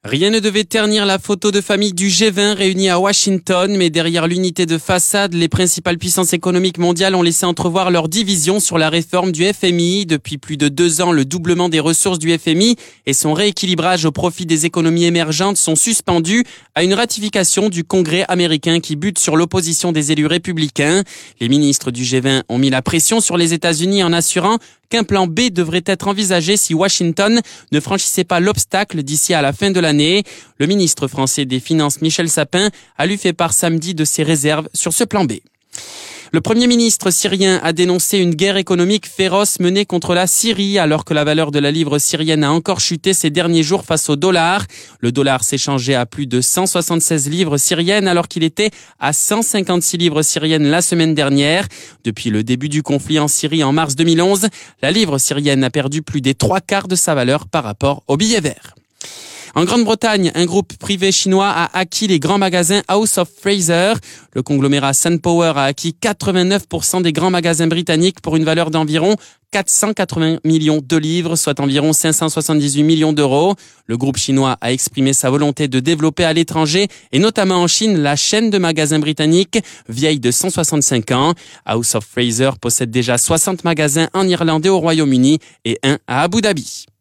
Rien ne devait ternir la photo de famille du G20 réunie à Washington, mais derrière l'unité de façade, les principales puissances économiques mondiales ont laissé entrevoir leur division sur la réforme du FMI. Depuis plus de 2 ans, le doublement des ressources du FMI et son rééquilibrage au profit des économies émergentes sont suspendus à une ratification du Congrès américain qui bute sur l'opposition des élus républicains. Les ministres du G20 ont mis la pression sur les États-Unis en assurant qu'un plan B devrait être envisagé si Washington ne franchissait pas l'obstacle d'ici à la fin de l'année. Le ministre français des Finances, Michel Sapin, a lui fait part samedi de ses réserves sur ce plan B. Le Premier ministre syrien a dénoncé une guerre économique féroce menée contre la Syrie alors que la valeur de la livre syrienne a encore chuté ces derniers jours face au dollar. Le dollar s'échangeait à plus de 176 livres syriennes alors qu'il était à 156 livres syriennes la semaine dernière. Depuis le début du conflit en Syrie en mars 2011, la livre syrienne a perdu plus des 3/4 de sa valeur par rapport au billet vert. En Grande-Bretagne, un groupe privé chinois a acquis les grands magasins House of Fraser. Le conglomérat SunPower a acquis 89% des grands magasins britanniques pour une valeur d'environ 480 millions de livres, soit environ 578 millions d'euros. Le groupe chinois a exprimé sa volonté de développer à l'étranger et notamment en Chine la chaîne de magasins britanniques, vieille de 165 ans. House of Fraser possède déjà 60 magasins en Irlande et au Royaume-Uni et un à Abu Dhabi.